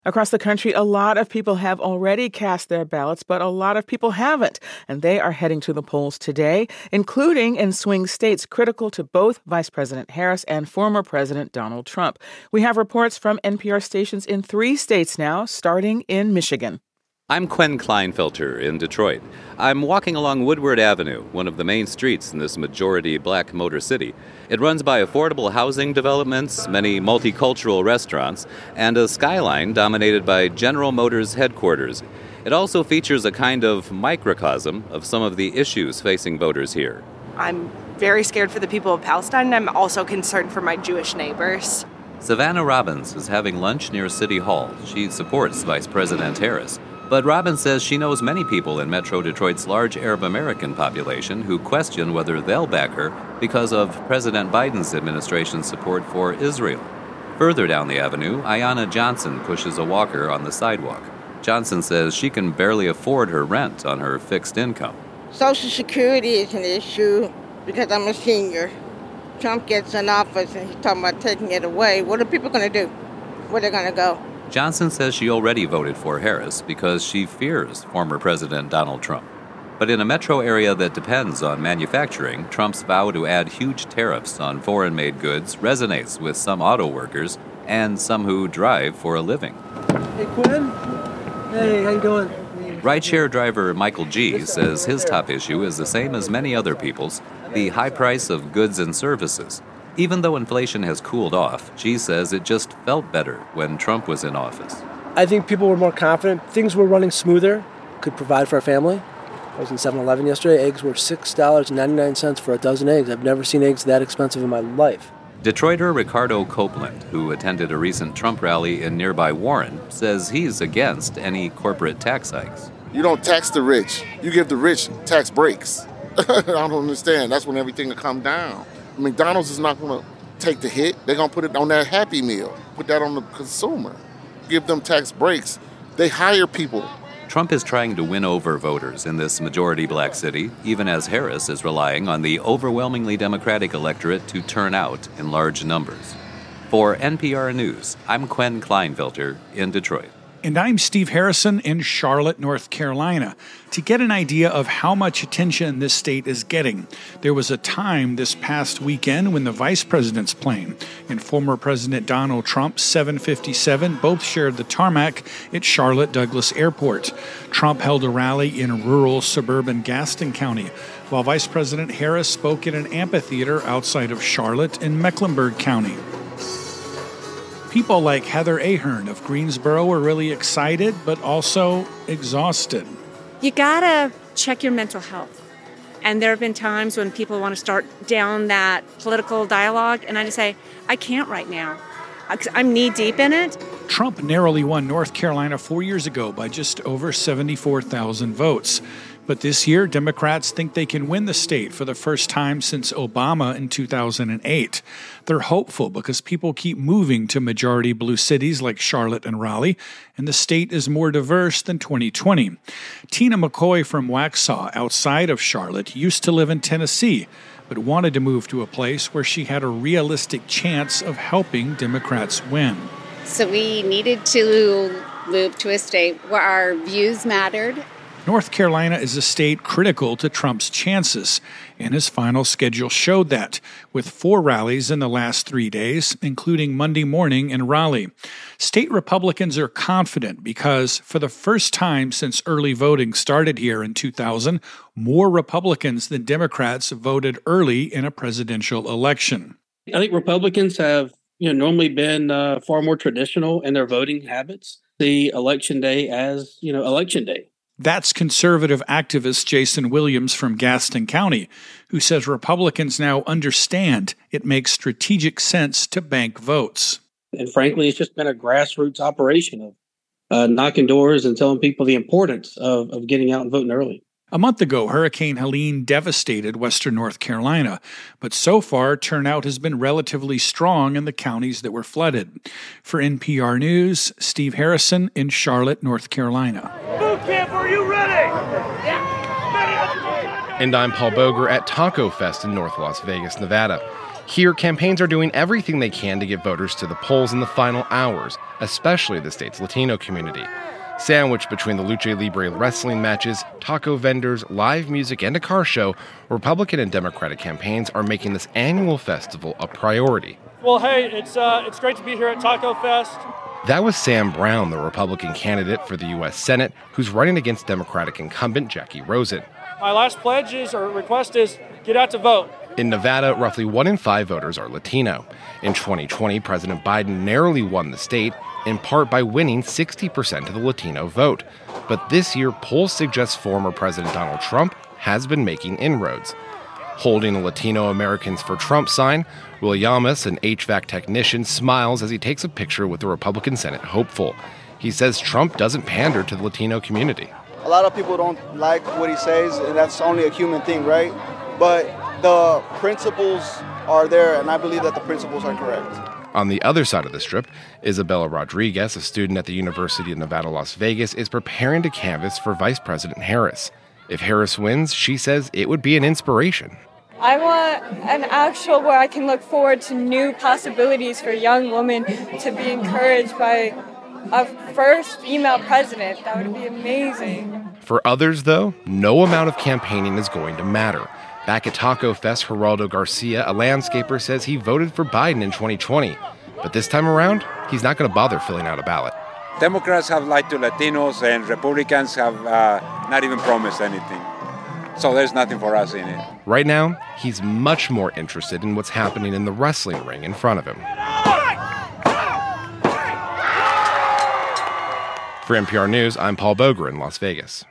Across the country, a lot of people have already cast their ballots, but a lot of people haven't, and they are heading to the polls today, including in swing states critical to both Vice President Harris and former President Donald Trump. We have reports from NPR stations in 3 states now, starting in Michigan. I'm Quinn Kleinfelter in Detroit. I'm walking along Woodward Avenue, one of the main streets in this majority black motor city. It runs by affordable housing developments, many multicultural restaurants, and a skyline dominated by General Motors headquarters. It also features a kind of microcosm of some of the issues facing voters here. I'm very scared for the people of Palestine, and I'm also concerned for my Jewish neighbors. Savannah Robbins is having lunch near City Hall. She supports Vice President Harris. But Robbins says she knows many people in Metro Detroit's large Arab American population who question whether they'll back her because of President Biden's administration's support for Israel. Further down the avenue, Ayanna Johnson pushes a walker on the sidewalk. Johnson says she can barely afford her rent on her fixed income. Social Security is an issue because I'm a senior. Trump gets in office and he's talking about taking it away. What are people going to do? Where are they going to go? Johnson says she already voted for Harris because she fears former President Donald Trump. But in a metro area that depends on manufacturing, Trump's vow to add huge tariffs on foreign-made goods resonates with some auto workers and some who drive for a living. Hey, Quinn. Hey, how you doing? Rideshare driver Michael G. says his top issue is the same as many other people's, the high price of goods and services. Even though inflation has cooled off, G says it just felt better when Trump was in office. I think people were more confident. Things were running smoother, could provide for a family. I was in 7-Eleven yesterday. Eggs were $6.99 for a dozen eggs. I've never seen eggs that expensive in my life. Detroiter Ricardo Copeland, who attended a recent Trump rally in nearby Warren, says he's against any corporate tax hikes. You don't tax the rich. You give the rich tax breaks. I don't understand. That's when everything will come down. McDonald's is not going to take the hit. They're going to put it on that Happy Meal, put that on the consumer, give them tax breaks. They hire people. Trump is trying to win over voters in this majority black city, even as Harris is relying on the overwhelmingly Democratic electorate to turn out in large numbers. For NPR News, I'm Quinn Kleinfelter in Detroit. And I'm Steve Harrison in Charlotte, North Carolina. To get an idea of how much attention this state is getting, there was a time this past weekend when the vice president's plane and former President Donald Trump's 757 both shared the tarmac at Charlotte Douglas Airport. Trump held a rally in rural suburban Gaston County, while Vice President Harris spoke at an amphitheater outside of Charlotte in Mecklenburg County. People like Heather Ahern of Greensboro were really excited, but also exhausted. You gotta check your mental health. And there have been times when people want to start down that political dialogue, and I just say, I can't right now. I'm knee-deep in it. Trump narrowly won North Carolina 4 years ago by just over 74,000 votes. But this year, Democrats think they can win the state for the first time since Obama in 2008. They're hopeful because people keep moving to majority blue cities like Charlotte and Raleigh, and the state is more diverse than 2020. Tina McCoy from Waxhaw, outside of Charlotte, used to live in Tennessee, but wanted to move to a place where she had a realistic chance of helping Democrats win. So we needed to move to a state where our views mattered. North Carolina is a state critical to Trump's chances, and his final schedule showed that, with 4 rallies in the last 3 days, including Monday morning in Raleigh. State Republicans are confident because, for the first time since early voting started here in 2000, more Republicans than Democrats voted early in a presidential election. I think Republicans have normally been far more traditional in their voting habits. The election day as, election day. That's conservative activist Jason Williams from Gaston County, who says Republicans now understand it makes strategic sense to bank votes. And frankly, it's just been a grassroots operation of knocking doors and telling people the importance of getting out and voting early. A month ago, Hurricane Helene devastated western North Carolina, but so far, turnout has been relatively strong in the counties that were flooded. For NPR News, Steve Harrison in Charlotte, North Carolina. Boot camp, are you ready? And I'm Paul Boger at Taco Fest in North Las Vegas, Nevada. Here, campaigns are doing everything they can to get voters to the polls in the final hours, especially the state's Latino community. Sandwiched between the Lucha Libre wrestling matches, taco vendors, live music, and a car show, Republican and Democratic campaigns are making this annual festival a priority. Well, hey, it's great to be here at Taco Fest. That was Sam Brown, the Republican candidate for the U.S. Senate, who's running against Democratic incumbent Jackie Rosen. My last pledge request is get out to vote. In Nevada, roughly 1 in 5 voters are Latino. In 2020, President Biden narrowly won the state, in part by winning 60% of the Latino vote. But this year, polls suggest former President Donald Trump has been making inroads. Holding a Latino Americans for Trump sign, Will Yamas, an HVAC technician, smiles as he takes a picture with the Republican Senate hopeful. He says Trump doesn't pander to the Latino community. A lot of people don't like what he says, and that's only a human thing, right? But the principles are there, and I believe that the principles are correct. On the other side of the strip, Isabella Rodriguez, a student at the University of Nevada, Las Vegas, is preparing to canvass for Vice President Harris. If Harris wins, she says it would be an inspiration. I want an actual where I can look forward to new possibilities for young women to be encouraged by a first female president. That would be amazing. For others, though, no amount of campaigning is going to matter. Back at Taco Fest, Geraldo Garcia, a landscaper, says he voted for Biden in 2020. But this time around, he's not going to bother filling out a ballot. Democrats have lied to Latinos, and Republicans have not even promised anything. So there's nothing for us in it. Right now, he's much more interested in what's happening in the wrestling ring in front of him. For NPR News, I'm Paul Boger in Las Vegas.